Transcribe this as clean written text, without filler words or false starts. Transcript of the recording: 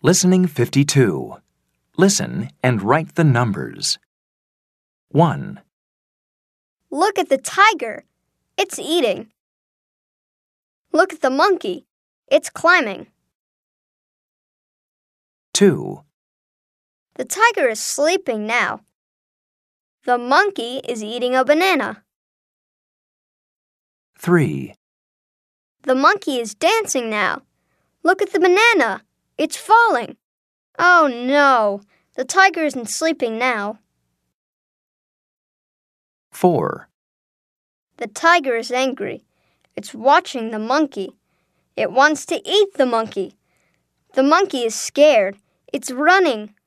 Listening 52. Listen and write the numbers. 1, Look at the tiger. It's eating. Look at the monkey. It's climbing. 2, The tiger is sleeping now. The monkey is eating a banana. 3, The monkey is dancing now. Look at the banana. It's falling. Oh no, the tiger isn't sleeping now. 4, The tiger is angry. It's watching the monkey. It wants to eat the monkey. The monkey is scared. It's running.